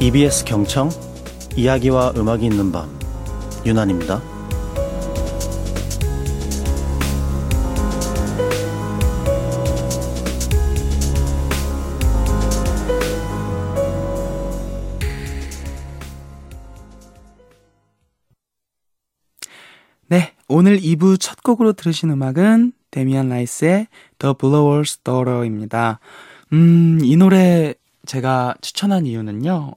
EBS 경청 이야기와 음악이 있는 밤 윤한입니다. 네, 오늘 2부 첫 곡으로 들으신 음악은 데미안 라이스의 The Blower's Daughter입니다. 이 노래 제가 추천한 이유는요.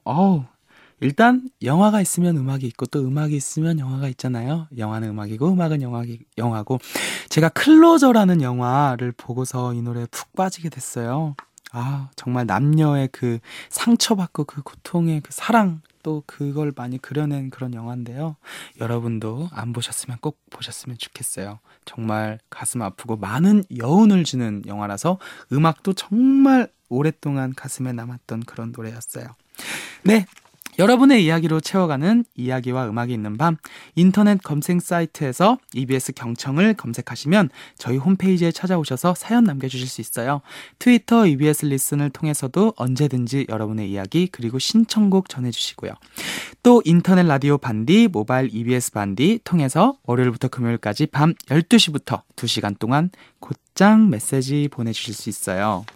일단 영화가 있으면 음악이 있고 또 음악이 있으면 영화가 있잖아요. 영화는 음악이고 음악은 영화고 제가 클로저라는 영화를 보고서 이 노래에 푹 빠지게 됐어요. 정말 남녀의 그 상처받고 그 고통의 그 사랑 또 그걸 많이 그려낸 그런 영화인데요. 여러분도 안 보셨으면 꼭 보셨으면 좋겠어요. 정말 가슴 아프고 많은 여운을 주는 영화라서 음악도 정말 오랫동안 가슴에 남았던 그런 노래였어요. 네, 여러분의 이야기로 채워가는 이야기와 음악이 있는 밤, 인터넷 검색 사이트에서 EBS 경청을 검색하시면 저희 홈페이지에 찾아오셔서 사연 남겨주실 수 있어요. 트위터 EBS 리슨을 통해서도 언제든지 여러분의 이야기 그리고 신청곡 전해주시고요. 또 인터넷 라디오 반디, 모바일 EBS 반디 통해서 월요일부터 금요일까지 밤 12시부터 2시간 동안 곧장 메시지 보내주실 수 있어요.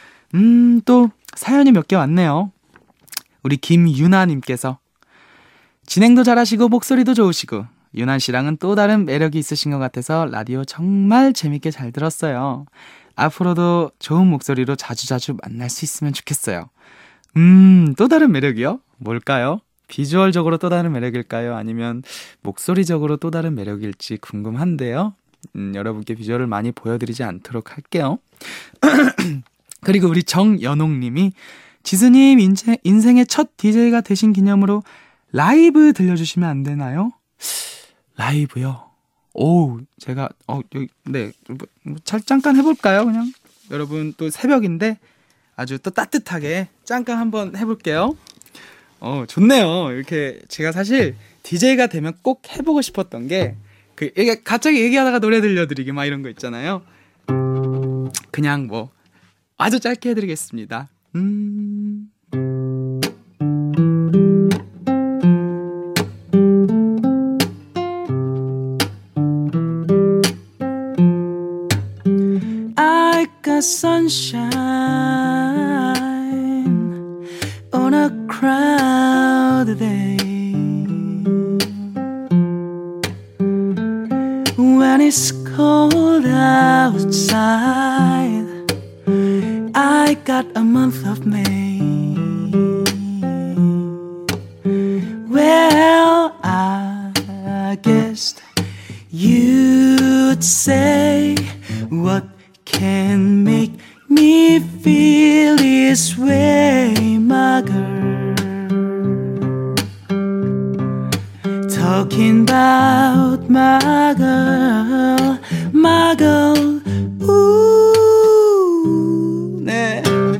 또 사연이 몇 개 왔네요. 우리 김유나님께서 진행도 잘하시고 목소리도 좋으시고 유나씨랑은 또 다른 매력이 있으신 것 같아서 라디오 정말 재밌게 잘 들었어요. 앞으로도 좋은 목소리로 자주자주 만날 수 있으면 좋겠어요. 또 다른 매력이요? 뭘까요? 비주얼적으로 또 다른 매력일까요? 아니면 목소리적으로 또 다른 매력일지 궁금한데요. 여러분께 비주얼을 많이 보여드리지 않도록 할게요. 그리고 우리 정연옥님이 지수님 인생의 첫 DJ가 되신 기념으로 라이브 들려주시면 안 되나요? 라이브요? 제가 네, 잠깐 해볼까요? 그냥 여러분 또 새벽인데 아주 또 따뜻하게 잠깐 한번 해볼게요. 좋네요. 이렇게 제가 사실 DJ가 되면 꼭 해보고 싶었던 게 갑자기 얘기하다가 노래 들려드리기 막 이런 거 있잖아요. 그냥 아주 짧게 해드리겠습니다. I got sunshine on a crowded day when it's cold outside. I got a month of May. Well, I guessed you'd say, what can make me feel this way, my girl? Talking about my girl, my girl. 네.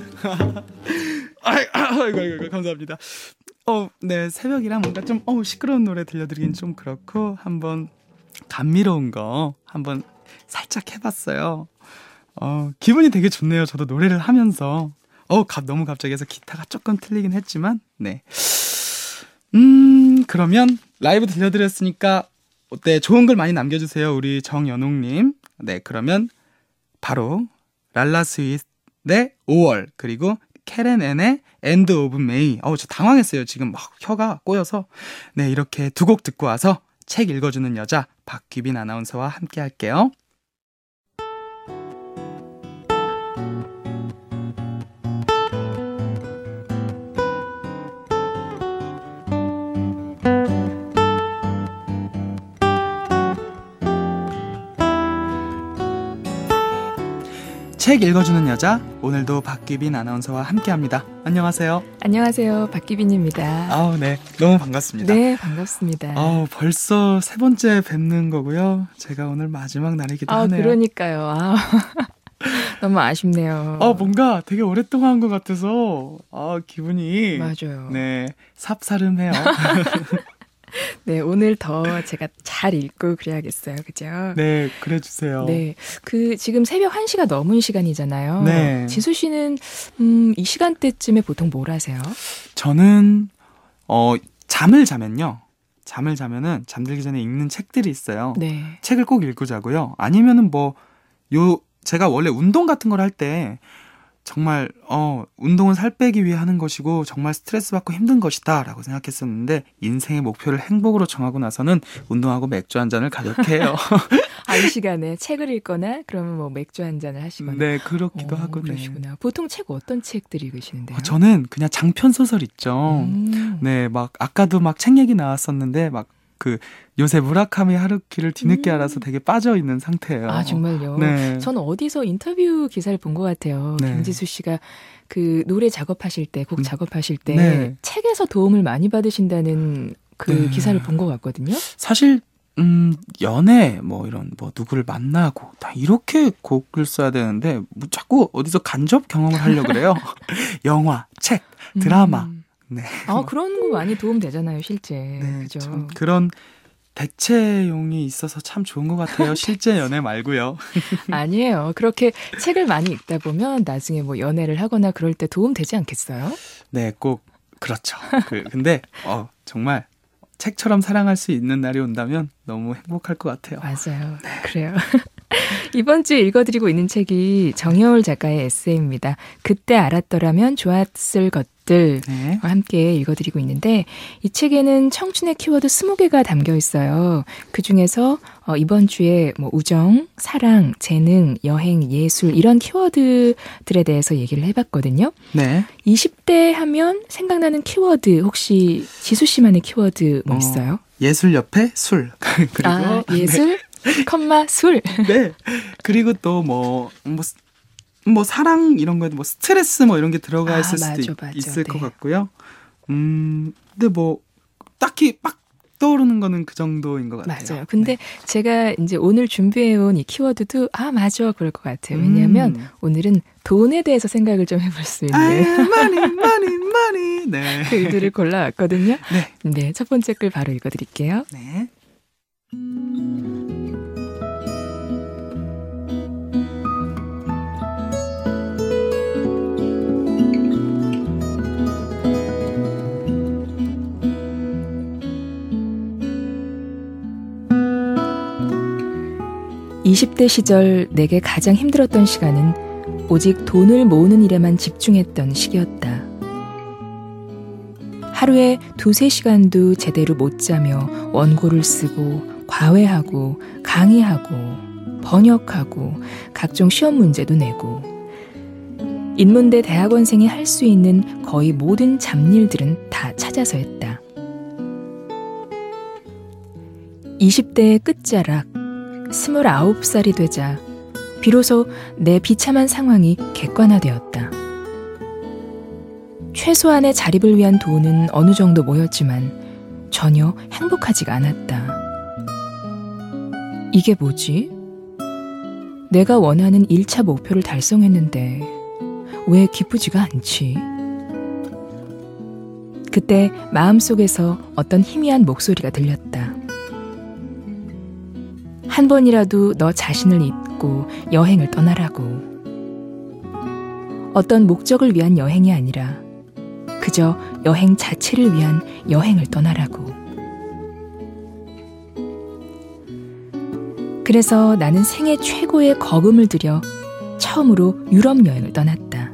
아이고, 감사합니다. 네, 새벽이라 뭔가 좀 시끄러운 노래 들려드리긴 좀 그렇고 한번 감미로운 거 한번 살짝 해봤어요. 기분이 되게 좋네요. 저도 노래를 하면서 너무 갑자기 해서 기타가 조금 틀리긴 했지만 네. 그러면 라이브 들려드렸으니까 어때? 좋은 글 많이 남겨주세요. 우리 정연옥님. 네, 그러면 바로 랄라스윗 네 5월 그리고 캐렌앤의 엔드 오브 메이. 저 당황했어요. 지금 막 혀가 꼬여서. 네, 이렇게 두 곡 듣고 와서 책 읽어주는 여자 박규빈 아나운서와 함께 할게요. 책 읽어주는 여자, 오늘도 박규빈 아나운서와 함께합니다. 안녕하세요. 안녕하세요. 박규빈입니다. 네, 너무 반갑습니다. 네, 반갑습니다. 벌써 세 번째 뵙는 거고요. 제가 오늘 마지막 날이기도 하네요. 그러니까요. 너무 아쉽네요. 뭔가 되게 오랫동안 한 것 같아서 기분이 맞아요. 네, 삽사름해요. 네, 오늘 더 제가 잘 읽고 그래야겠어요. 그죠? 네, 그래주세요. 네, 지금 새벽 1시가 넘은 시간이잖아요. 네. 지수 씨는 이 시간대쯤에 보통 뭘 하세요? 저는 잠을 자면은 잠들기 전에 읽는 책들이 있어요. 네. 책을 꼭 읽고자고요. 아니면은 제가 원래 운동 같은 걸 할 때 정말 운동은 살 빼기 위해 하는 것이고 정말 스트레스 받고 힘든 것이다 라고 생각했었는데 인생의 목표를 행복으로 정하고 나서는 운동하고 맥주 한 잔을 가볍게 해요. 이 시간에 책을 읽거나 그러면 뭐 맥주 한 잔을 하시거나. 네, 그렇기도 하고. 그러시구나. 네. 보통 책 어떤 책들 읽으시는데요? 저는 그냥 장편 소설 있죠. 네, 막 아까도 막 책 얘기 나왔었는데 막 요새 무라카미 하루키를 뒤늦게 알아서 되게 빠져있는 상태예요. 아, 정말요? 네. 저는 어디서 인터뷰 기사를 본 것 같아요. 네. 김지수 씨가 노래 작업하실 때, 곡 작업하실 때 네. 책에서 도움을 많이 받으신다는 네. 기사를 본 것 같거든요. 사실 연애 누구를 만나고 다 이렇게 곡을 써야 되는데 자꾸 어디서 간접 경험을 하려고 그래요. 영화, 책, 드라마. 네. 그런 거 많이 도움 되잖아요, 실제. 네, 그죠? 참 그런 대체용이 있어서 참 좋은 것 같아요. 실제 연애 말고요. 아니에요. 그렇게 책을 많이 읽다 보면 나중에 뭐 연애를 하거나 그럴 때 도움 되지 않겠어요? 네, 꼭 그렇죠. 근데 정말 책처럼 사랑할 수 있는 날이 온다면 너무 행복할 것 같아요. 맞아요. 네. 그래요. 이번 주에 읽어드리고 있는 책이 정여울 작가의 에세이입니다. 그때 알았더라면 좋았을 것들과 네. 함께 읽어드리고 있는데 이 책에는 청춘의 키워드 20개가 담겨 있어요. 그중에서 이번 주에 우정, 사랑, 재능, 여행, 예술 이런 키워드들에 대해서 얘기를 해봤거든요. 네. 20대 하면 생각나는 키워드 혹시 지수 씨만의 키워드 뭐 있어요? 예술 옆에 술. 그리고 예술, 술. 네. 그리고 또 사랑 이런 거에도 스트레스 이런 게 들어가 있을 수도 있을 것 같고요. 근데 딱히 막 떠오르는 거는 그 정도인 것 같아요. 맞아요. 근데 제가 이제 오늘 준비해온 이 키워드도 맞아 그럴 것 같아요. 왜냐하면 오늘은 돈에 대해서 생각을 좀 해볼 수 있는 많이 네. 글들을 골라왔거든요. 네. 네, 첫 번째 글 바로 읽어드릴게요. 네. 20대 시절 내게 가장 힘들었던 시간은 오직 돈을 모으는 일에만 집중했던 시기였다. 하루에 2-3시간도 제대로 못 자며 원고를 쓰고 과외하고 강의하고 번역하고 각종 시험 문제도 내고 인문대 대학원생이 할 수 있는 거의 모든 잡일들은 다 찾아서 했다. 20대의 끝자락 29살이 되자 비로소 내 비참한 상황이 객관화되었다. 최소한의 자립을 위한 돈은 어느 정도 모였지만 전혀 행복하지가 않았다. 이게 뭐지? 내가 원하는 1차 목표를 달성했는데 왜 기쁘지가 않지? 그때 마음속에서 어떤 희미한 목소리가 들렸다. 한 번이라도 너 자신을 잊고 여행을 떠나라고. 어떤 목적을 위한 여행이 아니라 그저 여행 자체를 위한 여행을 떠나라고. 그래서 나는 생애 최고의 거금을 들여 처음으로 유럽 여행을 떠났다.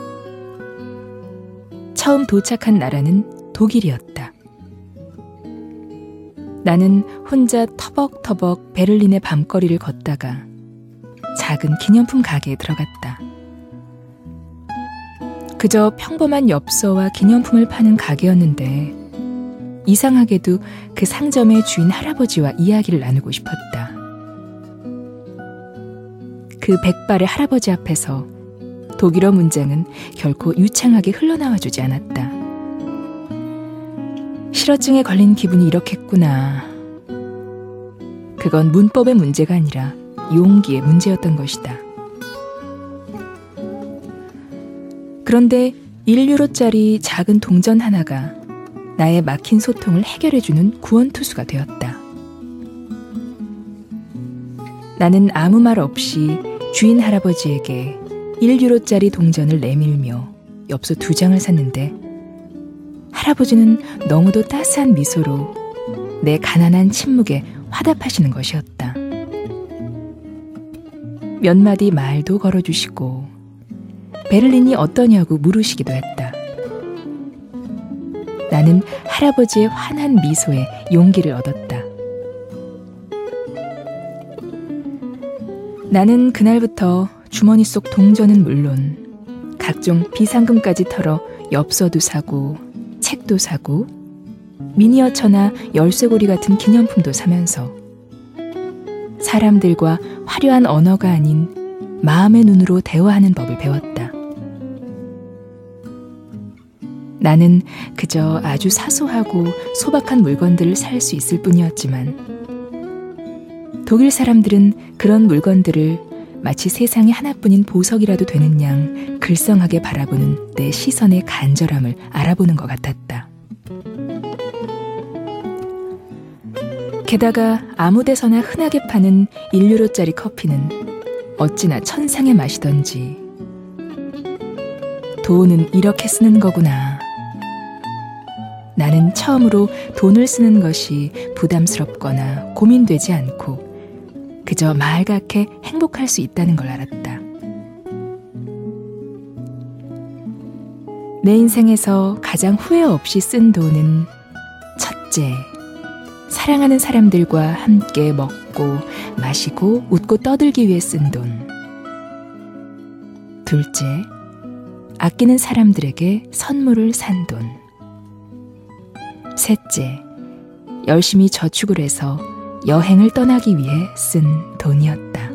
처음 도착한 나라는 독일이었다. 나는 혼자 터벅터벅 베를린의 밤거리를 걷다가 작은 기념품 가게에 들어갔다. 그저 평범한 엽서와 기념품을 파는 가게였는데 이상하게도 그 상점의 주인 할아버지와 이야기를 나누고 싶었다. 그 백발의 할아버지 앞에서 독일어 문장은 결코 유창하게 흘러나와주지 않았다. 실어증에 걸린 기분이 이렇겠구나. 그건 문법의 문제가 아니라 용기의 문제였던 것이다. 그런데 1유로짜리 작은 동전 하나가 나의 막힌 소통을 해결해주는 구원투수가 되었다. 나는 아무 말 없이 주인 할아버지에게 1유로짜리 동전을 내밀며 엽서 2장을 샀는데 할아버지는 너무도 따스한 미소로 내 가난한 침묵에 화답하시는 것이었다. 몇 마디 말도 걸어주시고 베를린이 어떠냐고 물으시기도 했다. 나는 할아버지의 환한 미소에 용기를 얻었다. 나는 그날부터 주머니 속 동전은 물론 각종 비상금까지 털어 엽서도 사고 책도 사고 미니어처나 열쇠고리 같은 기념품도 사면서 사람들과 화려한 언어가 아닌 마음의 눈으로 대화하는 법을 배웠다. 나는 그저 아주 사소하고 소박한 물건들을 살 수 있을 뿐이었지만 독일 사람들은 그런 물건들을 마치 세상에 하나뿐인 보석이라도 되는 양 글썽하게 바라보는 내 시선의 간절함을 알아보는 것 같았다. 게다가 아무 데서나 흔하게 파는 1유로짜리 커피는 어찌나 천상의 맛이던지. 돈은 이렇게 쓰는 거구나. 나는 처음으로 돈을 쓰는 것이 부담스럽거나 고민되지 않고 그저 말갛게 행복할 수 있다는 걸 알았다. 내 인생에서 가장 후회 없이 쓴 돈은 첫째, 사랑하는 사람들과 함께 먹고 마시고 웃고 떠들기 위해 쓴 돈. 둘째, 아끼는 사람들에게 선물을 산 돈. 셋째, 열심히 저축을 해서 여행을 떠나기 위해 쓴 돈이었다.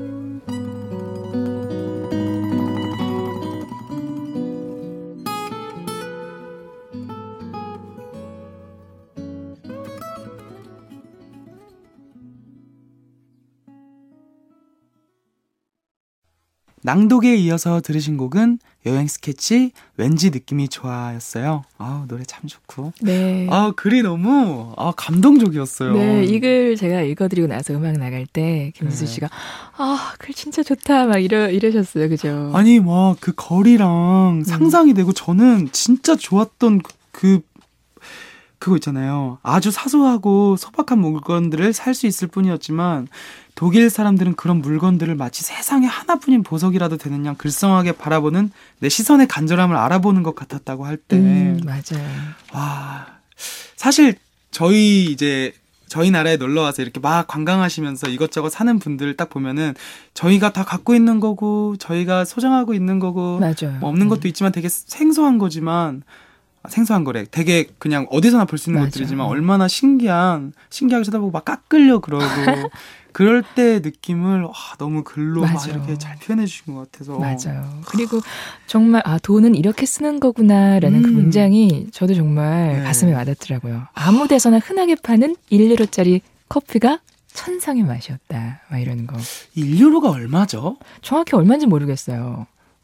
낭독에 이어서 들으신 곡은 여행 스케치 왠지 느낌이 좋아였어요. 노래 참 좋고. 네. 글이 너무 감동적이었어요. 네, 이 글 제가 읽어드리고 나서 음악 나갈 때 김수수 씨가 글 진짜 좋다 막 이러셨어요, 그죠? 아니 막 그 거리랑 상상이 되고 저는 진짜 좋았던 그거 있잖아요. 아주 사소하고 소박한 물건들을 살 수 있을 뿐이었지만 독일 사람들은 그런 물건들을 마치 세상에 하나뿐인 보석이라도 되는 양 글썽하게 바라보는 내 시선의 간절함을 알아보는 것 같았다고 할 때. 맞아요. 와, 사실 저희 나라에 놀러 와서 이렇게 막 관광하시면서 이것저것 사는 분들 딱 보면은 저희가 다 갖고 있는 거고 저희가 소장하고 있는 거고 맞아요. 뭐 없는 것도 있지만 되게 생소한 거지만 생소한 거래. 되게 그냥 어디서나 볼 수 있는 맞아. 것들이지만 얼마나 신기하게 쳐다보고 막 깎으려 그러고 그럴 때 느낌을 너무 글로 막 맞아. 이렇게 잘 표현해 주신 것 같아서. 맞아요. 그리고 정말 돈은 이렇게 쓰는 거구나라는 그 문장이 저도 정말 가슴에 와닿더라고요. 아무 데서나 흔하게 파는 1유로짜리 커피가 천상의 맛이었다. 막 이러는 거. 1유로가 얼마죠? 정확히 얼마인지 모르겠어요.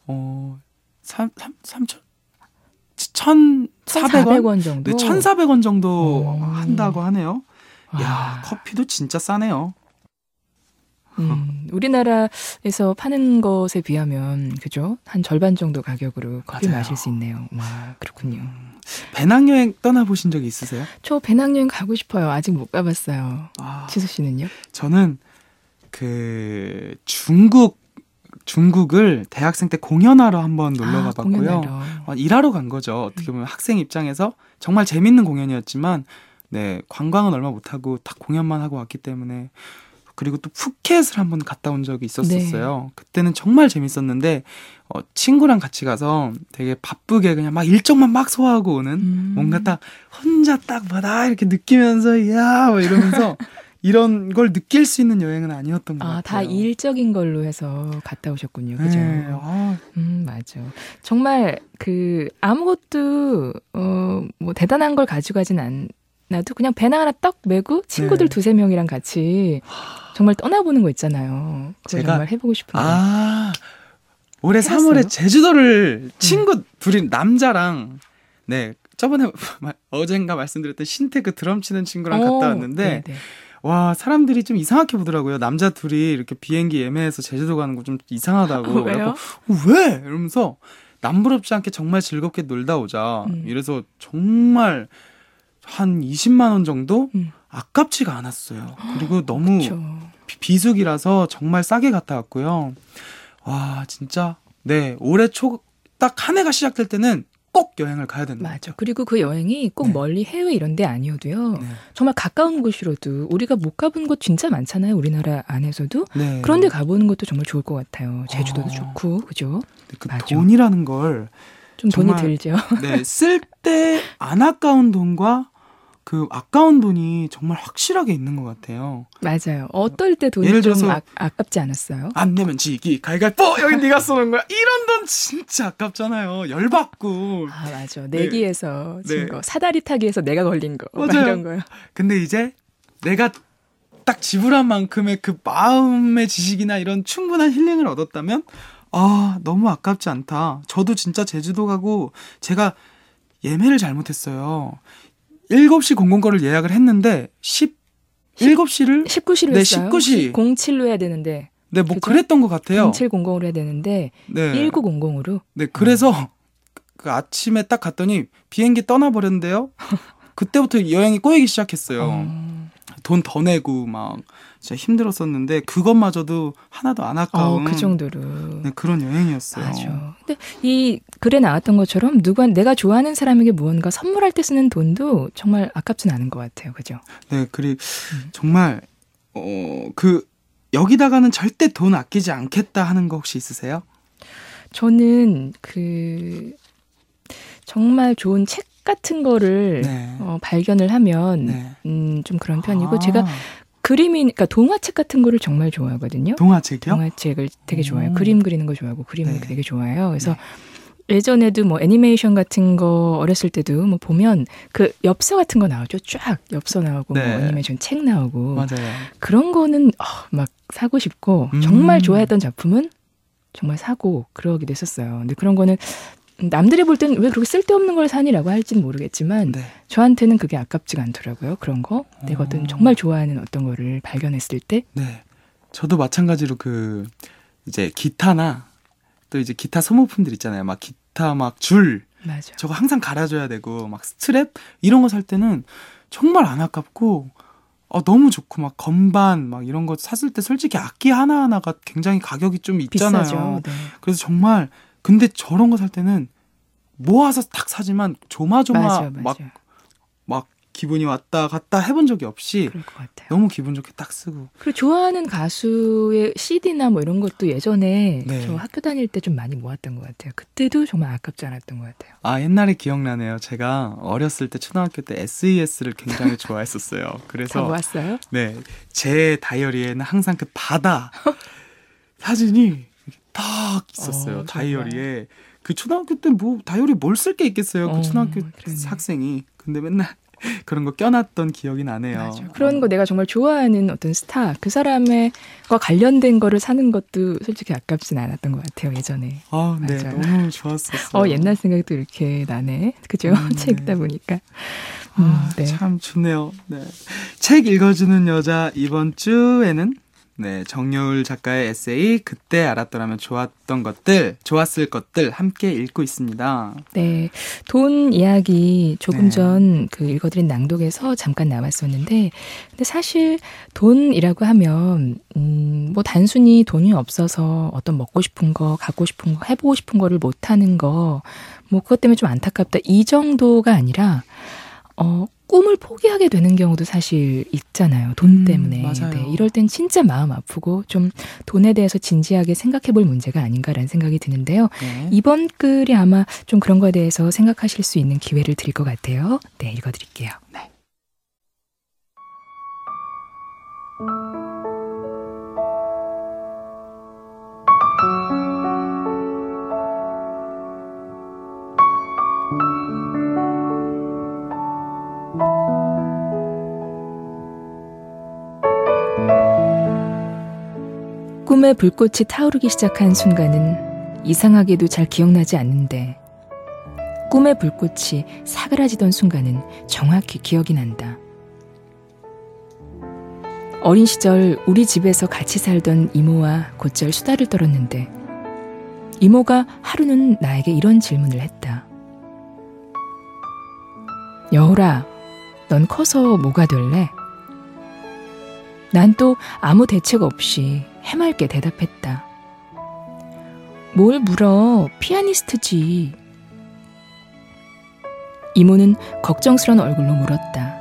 1,400원 정도? 네, 1,400원 정도 한다고 하네요. 야, 커피도 진짜 싸네요. 우리나라에서 파는 것에 비하면 그죠? 한 절반 정도 가격으로 커피 맞아요. 마실 수 있네요. 와, 그렇군요. 배낭여행 떠나보신 적 있으세요? 저 배낭여행 가고 싶어요. 아직 못 가봤어요. 지수 씨는요? 저는 중국을 대학생 때 공연하러 한번 놀러 가봤고요. 일하러 간 거죠. 어떻게 보면 학생 입장에서 정말 재밌는 공연이었지만 네, 관광은 얼마 못하고 딱 공연만 하고 왔기 때문에. 그리고 또 푸켓을 한번 갔다 온 적이 있었어요. 네. 그때는 정말 재밌었는데 친구랑 같이 가서 되게 바쁘게 그냥 막 일정만 막 소화하고 오는 뭔가 딱 혼자 딱 바다 이렇게 느끼면서 야 뭐 이러면서 이런 걸 느낄 수 있는 여행은 아니었던 것 같아요. 다 일적인 걸로 해서 갔다 오셨군요. 그죠? 네. 맞아. 정말 아무것도 뭐 대단한 걸 가져가진 않아도 그냥 배낭 하나 떡 메고 친구들 두세 명이랑 같이 정말 떠나보는 거 있잖아요. 그거 제가 정말 해보고 싶은데. 올해 해봤어요? 3월에 제주도를 친구 둘이 남자랑 저번에 어젠가 말씀드렸던 신테크 드럼 치는 친구랑 갔다 왔는데 네네. 와, 사람들이 좀 이상하게 보더라고요. 남자 둘이 이렇게 비행기 예매해서 제주도 가는 거 좀 이상하다고. 왜요? 왜? 이러면서 남부럽지 않게 정말 즐겁게 놀다 오자. 이래서 정말 한 20만 원 정도 아깝지가 않았어요. 그리고 너무 그쵸. 비수기라서 정말 싸게 갔다 왔고요. 와 진짜 네 올해 초 딱 한 해가 시작될 때는 꼭 여행을 가야 된다. 맞아. 그리고 그 여행이 꼭 네. 멀리 해외 이런 데 아니어도요. 네. 정말 가까운 곳이라도 우리가 못 가본 곳 진짜 많잖아요. 우리나라 안에서도. 네. 그런데 가보는 것도 정말 좋을 것 같아요. 제주도도 좋고, 그죠? 그 맞아. 돈이라는 걸 좀 돈이 정말 들죠. 네, 쓸 때 안 아까운 돈과 그 아까운 돈이 정말 확실하게 있는 것 같아요. 맞아요. 어떨 때 돈이 예를 좀 들어서 아깝지 않았어요? 안 내면 지기 갈갈뽀 여기 네가 쏘는 거야. 이런 돈 진짜 아깝잖아요. 열받고. 아 맞아. 내기에서 네. 진 거, 사다리 타기에서 내가 걸린 거, 막 맞아요. 이런 거요. 근데 이제 내가 딱 지불한 만큼의 그 마음의 지식이나 이런 충분한 힐링을 얻었다면 아 너무 아깝지 않다. 저도 진짜 제주도 가고 제가 예매를 잘못했어요. 7시 00거를 예약을 했는데 7시를 19시로 네, 했어요. 19시. 07로 해야 되는데 네, 뭐 그죠? 그랬던 것 같아요. 0700으로 해야 되는데 네. 1900으로. 네, 그래서 그 아침에 딱 갔더니 비행기 떠나버렸는데요. 그때부터 여행이 꼬이기 시작했어요. 돈 더 내고 막 진짜 힘들었었는데 그것마저도 하나도 안 아까운 그 정도로. 네, 그런 여행이었어요. 맞아. 근데 이 글에 나왔던 것처럼 내가 좋아하는 사람에게 무언가 선물할 때 쓰는 돈도 정말 아깝진 않은 것 같아요. 그죠? 네, 그리고 정말 그 여기다가는 절대 돈 아끼지 않겠다 하는 거 혹시 있으세요? 저는 정말 좋은 책 같은 거를 네. 발견을 하면 네. 좀 그런 편이고 제가 그러니까 동화책 같은 거를 정말 좋아하거든요. 동화책이요? 동화책을 되게 좋아해요. 그림 그리는 거 좋아하고 그림을 네. 되게 좋아해요. 그래서 예전에도 뭐 애니메이션 같은 거 어렸을 때도 뭐 보면 그 엽서 같은 거 나오죠. 쫙 엽서 나오고 네. 뭐 애니메이션 책 나오고 맞아요. 그런 거는 막 사고 싶고 정말 좋아했던 작품은 정말 사고 그러기도 했었어요. 근데 그런 거는 남들이 볼 땐 왜 그렇게 쓸데없는 걸 사니라고 할지는 모르겠지만 네. 저한테는 그게 아깝지가 않더라고요. 그런 거. 내가 어떤 정말 좋아하는 어떤 거를 발견했을 때. 네. 저도 마찬가지로 이제 기타나 또 이제 기타 소모품들 있잖아요. 막 기타 막 줄. 맞아. 저거 항상 갈아줘야 되고 막 스트랩 이런 거 살 때는 정말 안 아깝고 너무 좋고 막 건반 막 이런 거 샀을 때 솔직히 악기 하나하나가 굉장히 가격이 좀 있잖아요. 비싸죠. 네. 그래서 정말 근데 저런 거 살 때는 모아서 딱 사지만 조마조마 맞아. 막 기분이 왔다 갔다 해본 적이 없이 그럴 것 같아요. 너무 기분 좋게 딱 쓰고. 그리고 좋아하는 가수의 CD나 뭐 이런 것도 예전에 네. 저 학교 다닐 때 좀 많이 모았던 것 같아요. 그때도 정말 아깝지 않았던 것 같아요. 아 옛날에 기억나네요. 제가 어렸을 때 초등학교 때 SES를 굉장히 좋아했었어요. 다 그래서 모았어요? 네, 제 다이어리에는 항상 그 바다 사진이 딱 있었어요. 정말. 다이어리에. 그 초등학교 때 뭐 다이어리 뭘 쓸 게 있겠어요. 그 초등학교 그러네. 학생이. 근데 맨날 그런 거 껴놨던 기억이 나네요. 맞아. 그런 거 내가 정말 좋아하는 어떤 스타, 그 사람과 관련된 거를 사는 것도 솔직히 아깝진 않았던 것 같아요, 예전에. 아, 네. 맞아요. 너무 좋았었어요. 옛날 생각도 이렇게 나네. 그죠? 책 읽다 보니까. 네. 참 좋네요. 네. 책 읽어주는 여자 이번 주에는 네, 정여울 작가의 에세이 그때 알았더라면 좋았을 것들 함께 읽고 있습니다. 네. 돈 이야기 조금 네. 전 그 읽어드린 낭독에서 잠깐 나왔었는데, 근데 사실 돈이라고 하면, 뭐 단순히 돈이 없어서 어떤 먹고 싶은 거, 갖고 싶은 거, 해보고 싶은 거를 못하는 거, 뭐 그것 때문에 좀 안타깝다. 이 정도가 아니라, 꿈을 포기하게 되는 경우도 사실 있잖아요. 돈 때문에. 맞아요. 네, 이럴 땐 진짜 마음 아프고 좀 돈에 대해서 진지하게 생각해 볼 문제가 아닌가라는 생각이 드는데요. 네. 이번 글이 아마 좀 그런 거에 대해서 생각하실 수 있는 기회를 드릴 것 같아요. 네, 읽어드릴게요. 네. 꿈에 불꽃이 타오르기 시작한 순간은 이상하게도 잘 기억나지 않는데 꿈의 불꽃이 사그라지던 순간은 정확히 기억이 난다. 어린 시절 우리 집에서 같이 살던 이모와 곧잘 수다를 떨었는데 이모가 하루는 나에게 이런 질문을 했다. 여울아, 넌 커서 뭐가 될래? 난 또 아무 대책 없이 해맑게 대답했다. 뭘 물어, 피아니스트지. 이모는 걱정스런 얼굴로 물었다.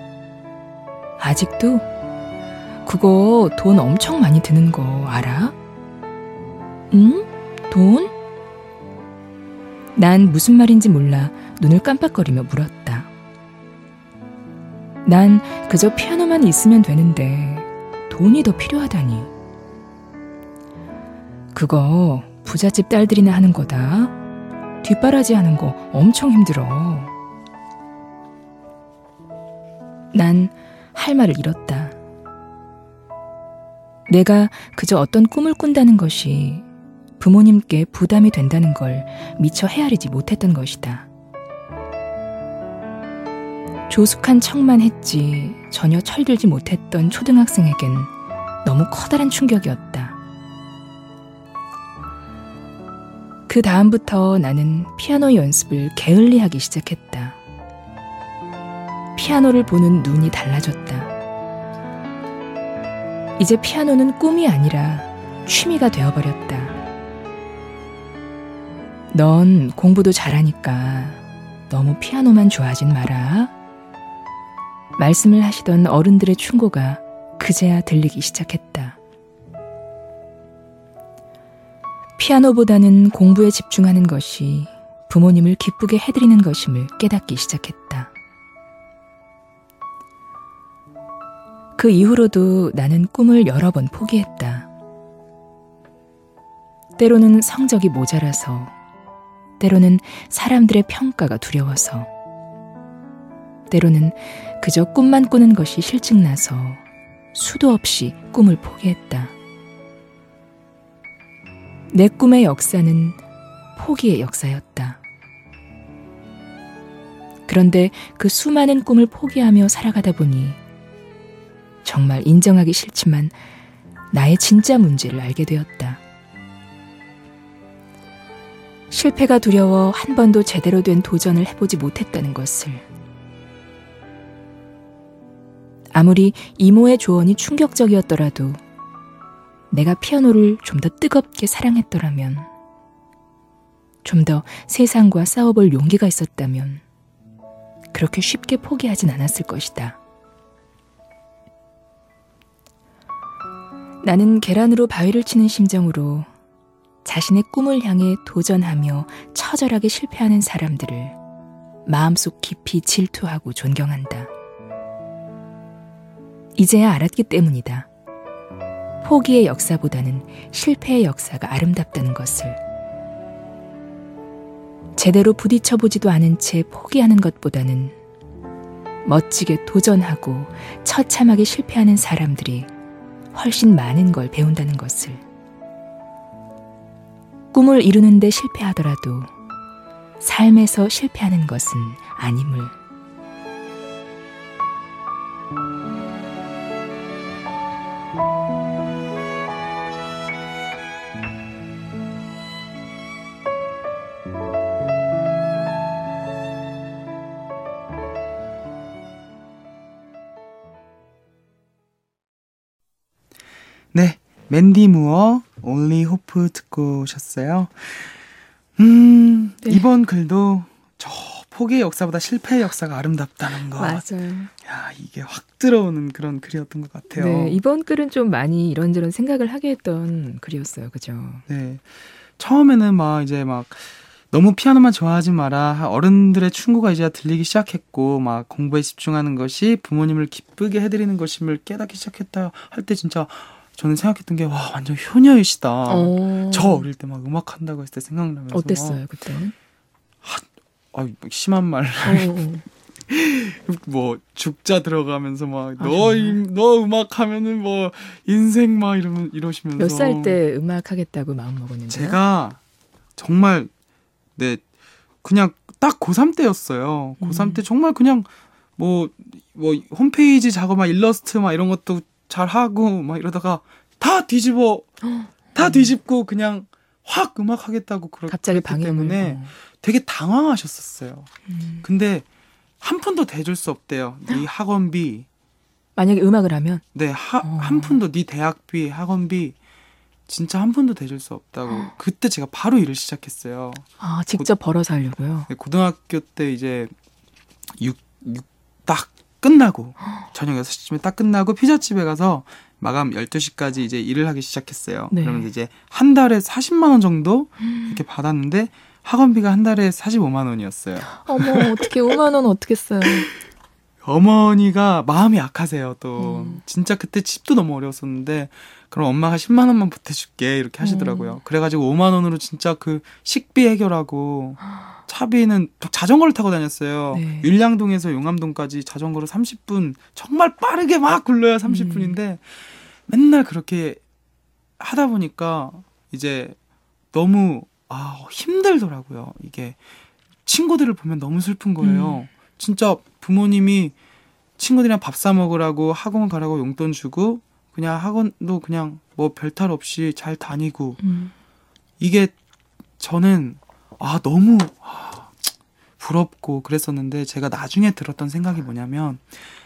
아직도? 그거 돈 엄청 많이 드는 거 알아? 응? 돈? 난 무슨 말인지 몰라 눈을 깜빡거리며 물었다. 난 그저 피아노만 있으면 되는데 돈이 더 필요하다니. 그거 부잣집 딸들이나 하는 거다. 뒷바라지 하는 거 엄청 힘들어. 난 할 말을 잃었다. 내가 그저 어떤 꿈을 꾼다는 것이 부모님께 부담이 된다는 걸 미처 헤아리지 못했던 것이다. 조숙한 척만 했지 전혀 철들지 못했던 초등학생에겐 너무 커다란 충격이었다. 그 다음부터 나는 피아노 연습을 게을리하기 시작했다. 피아노를 보는 눈이 달라졌다. 이제 피아노는 꿈이 아니라 취미가 되어버렸다. 넌 공부도 잘하니까 너무 피아노만 좋아하진 마라. 말씀을 하시던 어른들의 충고가 그제야 들리기 시작했다. 피아노보다는 공부에 집중하는 것이 부모님을 기쁘게 해드리는 것임을 깨닫기 시작했다. 그 이후로도 나는 꿈을 여러 번 포기했다. 때로는 성적이 모자라서, 때로는 사람들의 평가가 두려워서, 때로는 그저 꿈만 꾸는 것이 실증나서 수도 없이 꿈을 포기했다. 내 꿈의 역사는 포기의 역사였다. 그런데 그 수많은 꿈을 포기하며 살아가다 보니 정말 인정하기 싫지만 나의 진짜 문제를 알게 되었다. 실패가 두려워 한 번도 제대로 된 도전을 해보지 못했다는 것을. 아무리 이모의 조언이 충격적이었더라도 내가 피아노를 좀 더 뜨겁게 사랑했더라면, 좀 더 세상과 싸워볼 용기가 있었다면 그렇게 쉽게 포기하진 않았을 것이다. 나는 계란으로 바위를 치는 심정으로 자신의 꿈을 향해 도전하며 처절하게 실패하는 사람들을 마음속 깊이 질투하고 존경한다. 이제야 알았기 때문이다. 포기의 역사보다는 실패의 역사가 아름답다는 것을. 제대로 부딪혀보지도 않은 채 포기하는 것보다는 멋지게 도전하고 처참하게 실패하는 사람들이 훨씬 많은 걸 배운다는 것을. 꿈을 이루는데 실패하더라도 삶에서 실패하는 것은 아님을. 네, 맨디 무어 Only Hope 듣고 오셨어요. 네. 이번 글도 저 포기의 역사보다 실패의 역사가 아름답다는 거. 맞아요. 야, 이게 확 들어오는 그런 글이었던 것 같아요. 네, 이번 글은 좀 많이 이런저런 생각을 하게 했던 글이었어요. 그죠? 네, 처음에는 막 너무 피아노만 좋아하지 마라. 어른들의 충고가 이제 들리기 시작했고, 막 공부에 집중하는 것이 부모님을 기쁘게 해드리는 것임을 깨닫기 시작했다 할 때 진짜 저는 생각했던 게, 와, 완전 효녀이시다. 저 어릴 때 막 음악 한다고 했을 때 생각나면서. 어땠어요, 그때는? 심한 말. 뭐 죽자 들어가면서 막 너 음악 하면은 뭐 인생 막 이러시면서. 몇 살 때 음악 하겠다고 마음 먹었는데요? 제가 정말 그냥 딱 고3 때였어요. 고3 때 정말 그냥 뭐 홈페이지 작업 막 일러스트 막 이런 것도 잘 하고 막 이러다가 다 뒤집고 그냥 확 음악 하겠다고 갑자기 그렇기 방향을 때문에 되게 당황하셨었어요. 근데 한 푼도 대줄 수 없대요. 네 학원비. 만약에 음악을 하면 네, 한 푼도 네 대학비, 학원비 진짜 한 푼도 대줄 수 없다고. 그때 제가 바로 일을 시작했어요. 직접 벌어서 하려고요. 네, 고등학교 때 이제 딱 끝나고 저녁 6시쯤에 딱 끝나고 피자집에 가서 마감 12시까지 이제 일을 하기 시작했어요. 네. 그러면서 이제 한 달에 40만 원 정도 이렇게 받았는데 학원비가 한 달에 45만 원이었어요. 어머, 어떻게 5만 원 어떻게 써요? 어머니가 마음이 약하세요. 또 진짜 그때 집도 너무 어려웠었는데 그럼 엄마가 10만 원만 보태줄게 이렇게 하시더라고요. 그래가지고 5만 원으로 진짜 그 식비 해결하고 차비는 자전거를 타고 다녔어요. 네. 율량동에서 용암동까지 자전거로 30분 정말 빠르게 막 굴러야 30분인데 맨날 그렇게 하다 보니까 이제 너무 힘들더라고요. 이게 친구들을 보면 너무 슬픈 거예요. 진짜 부모님이 친구들이랑 밥 사 먹으라고 학원 가라고 용돈 주고 그냥 학원도 그냥 뭐 별탈 없이 잘 다니고 이게 저는 너무 부럽고 그랬었는데 제가 나중에 들었던 생각이 뭐냐면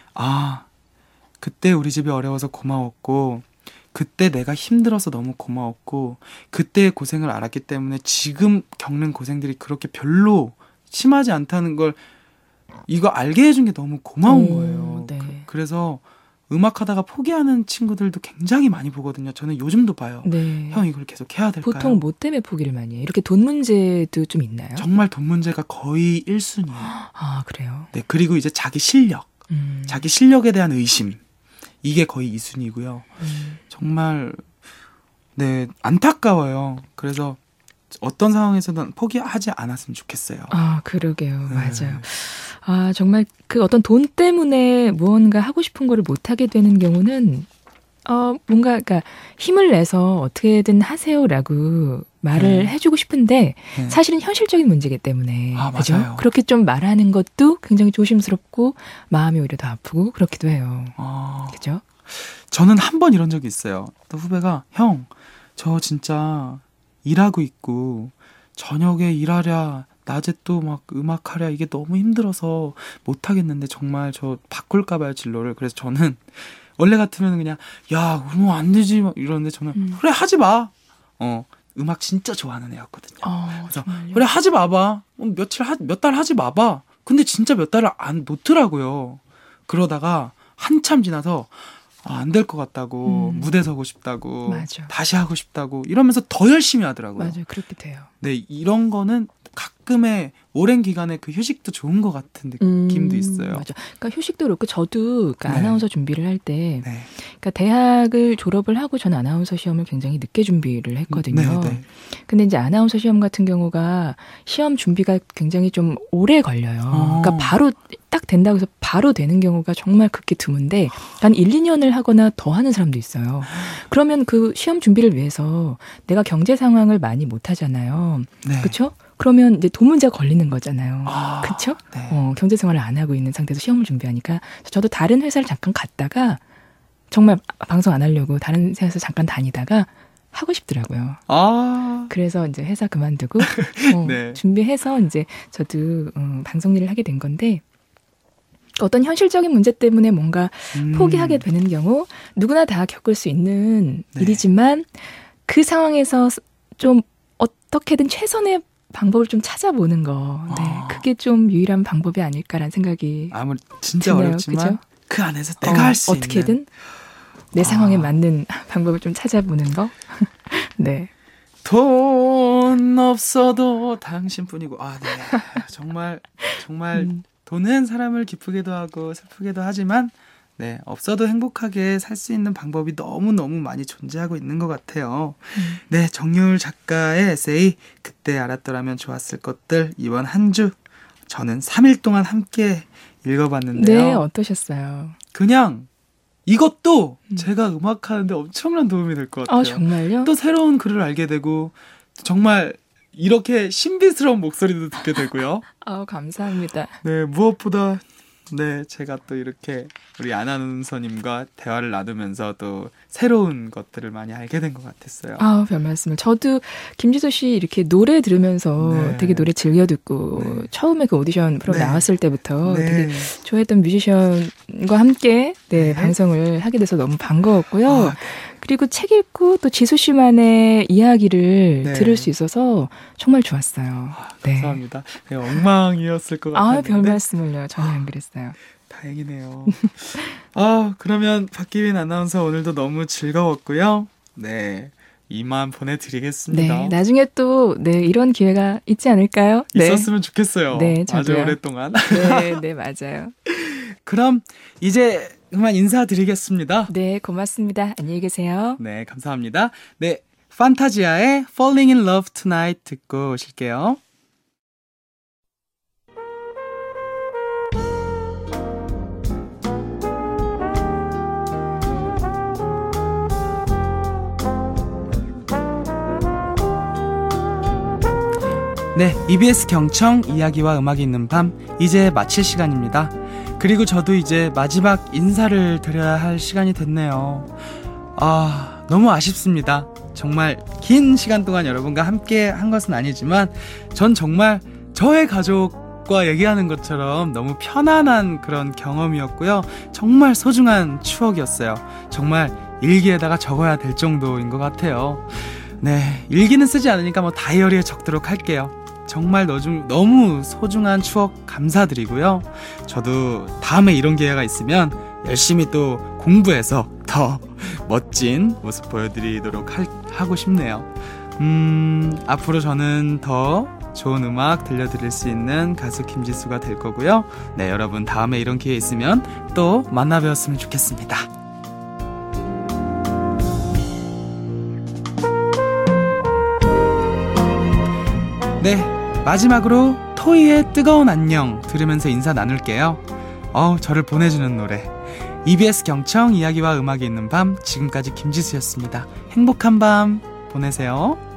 그때 우리 집이 어려워서 고마웠고 그때 내가 힘들어서 너무 고마웠고 그때의 고생을 알았기 때문에 지금 겪는 고생들이 그렇게 별로 심하지 않다는 걸 이거 알게 해준 게 너무 고마운 거예요. 네. 그래서 음악하다가 포기하는 친구들도 굉장히 많이 보거든요. 저는 요즘도 봐요. 네. 형 이걸 계속 해야 될까요? 보통 뭐 때문에 포기를 많이 해요? 이렇게 돈 문제도 좀 있나요? 정말 돈 문제가 거의 1순위예요. 그래요? 네, 그리고 이제 자기 실력, 자기 실력에 대한 의심 이게 거의 2순위고요. 정말 네 안타까워요. 그래서 어떤 상황에서는 포기하지 않았으면 좋겠어요. 그러게요. 맞아요. 정말 그 어떤 돈 때문에 무언가 하고 싶은 거를 못 하게 되는 경우는 뭔가 그러니까 힘을 내서 어떻게든 하세요라고 말을 해주고 싶은데 사실은 현실적인 문제이기 때문에 그죠? 맞아요. 그렇게 좀 말하는 것도 굉장히 조심스럽고 마음이 오히려 더 아프고 그렇기도 해요. 그죠? 저는 한 번 이런 적이 있어요. 또 후배가 형, 저 진짜 일하고 있고 저녁에 일하랴 낮에 또 막 음악하랴 이게 너무 힘들어서 못하겠는데 정말 저 바꿀까 봐요 진로를. 그래서 저는 원래 같으면 그냥 야 그러면 안 되지 막 이러는데 저는 그래 하지 마. 음악 진짜 좋아하는 애였거든요. 그래서 정말요? 그래 하지 마봐. 몇 달 하지 마봐. 근데 진짜 몇 달을 안 놓더라고요. 그러다가 한참 지나서 안 될 것 같다고 무대 서고 싶다고 맞아. 다시 하고 싶다고 이러면서 더 열심히 하더라고요. 맞아요. 그렇게 돼요. 네, 이런 거는 가끔의 오랜 기간의 그 휴식도 좋은 것 같은 느낌도 있어요. 맞아. 그러니까 휴식도 그렇고 저도 그러니까 네. 아나운서 준비를 할 때 네. 그러니까 대학을 졸업을 하고 저는 아나운서 시험을 굉장히 늦게 준비를 했거든요. 네, 네. 근데 이제 아나운서 시험 같은 경우가 시험 준비가 굉장히 좀 오래 걸려요. 그러니까 바로 딱 된다고 해서 바로 되는 경우가 정말 극히 드문데 한 1, 2년을 하거나 더 하는 사람도 있어요. 그러면 그 시험 준비를 위해서 내가 경제 상황을 많이 못 하잖아요. 네. 그렇죠? 그러면 이제 돈 문제가 걸리는 거잖아요. 그렇죠? 네. 경제 생활을 안 하고 있는 상태에서 시험을 준비하니까 저도 다른 회사를 잠깐 갔다가 정말 방송 안 하려고 다른 회사 잠깐 다니다가 하고 싶더라고요. 그래서 이제 회사 그만두고 네. 준비해서 이제 저도 방송 일을 하게 된 건데 어떤 현실적인 문제 때문에 뭔가 포기하게 되는 경우 누구나 다 겪을 수 있는 네. 일이지만 그 상황에서 좀 어떻게든 최선의 방법을 좀 찾아보는 거. 네, 그게 좀 유일한 방법이 아닐까라는 생각이 아무리 진짜 드네요. 어렵지만 그죠? 그 안에서 내가 할 수 있는 어떻게든 내 상황에 맞는 방법을 좀 찾아보는 거. 네. 돈 없어도 당신뿐이고 네. 정말 돈은 사람을 기쁘게도 하고 슬프게도 하지만 네, 없어도 행복하게 살 수 있는 방법이 너무너무 많이 존재하고 있는 것 같아요. 네, 정유울 작가의 에세이 그때 알았더라면 좋았을 것들 이번 한 주 저는 3일 동안 함께 읽어봤는데요. 네, 어떠셨어요? 그냥 이것도 제가 음악하는데 엄청난 도움이 될 것 같아요. 정말요? 또 새로운 글을 알게 되고 정말 이렇게 신비스러운 목소리도 듣게 되고요. 감사합니다. 네, 무엇보다 네, 제가 또 이렇게 우리 아나운서님과 대화를 나누면서 또 새로운 것들을 많이 알게 된 것 같았어요. 아, 별 말씀을. 저도 김지수 씨 이렇게 노래 들으면서 네. 되게 노래 즐겨 듣고 네. 처음에 그 오디션 프로그램 네. 나왔을 때부터 네. 되게 좋아했던 뮤지션과 함께 네. 방송을 하게 돼서 너무 반가웠고요. 아, 그리고 책 읽고 또 지수 씨만의 이야기를 네. 들을 수 있어서 정말 좋았어요. 네. 감사합니다. 네, 엉망이었을 것 아, 같았는데 별 말씀을요. 전혀 안 그랬어요. 다행이네요. 그러면 박기빈 아나운서 오늘도 너무 즐거웠고요. 네, 이만 보내드리겠습니다. 네, 나중에 또 이런 기회가 있지 않을까요? 네. 있었으면 좋겠어요. 네, 아주 저도요. 오랫동안. 네, 맞아요. 그럼 이제 그만 인사드리겠습니다. 네, 고맙습니다. 안녕히 계세요. 네, 감사합니다. 네, 판타지아의 Falling in Love Tonight 듣고 오실게요. 네, EBS 경청 이야기와 음악이 있는 밤 이제 마칠 시간입니다. 그리고 저도 이제 마지막 인사를 드려야 할 시간이 됐네요. 너무 아쉽습니다. 정말 긴 시간 동안 여러분과 함께 한 것은 아니지만 전 정말 저의 가족과 얘기하는 것처럼 너무 편안한 그런 경험이었고요. 정말 소중한 추억이었어요. 정말 일기에다가 적어야 될 정도인 것 같아요. 네, 일기는 쓰지 않으니까 다이어리에 적도록 할게요. 정말 너무 소중한 추억 감사드리고요. 저도 다음에 이런 기회가 있으면 열심히 또 공부해서 더 멋진 모습 보여드리도록 하고 싶네요. 앞으로 저는 더 좋은 음악 들려드릴 수 있는 가수 김지수가 될 거고요. 네, 여러분 다음에 이런 기회 있으면 또 만나 뵈었으면 좋겠습니다. 네, 마지막으로 토이의 뜨거운 안녕 들으면서 인사 나눌게요. 저를 보내주는 노래 EBS 경청 이야기와 음악이 있는 밤 지금까지 김지수였습니다. 행복한 밤 보내세요.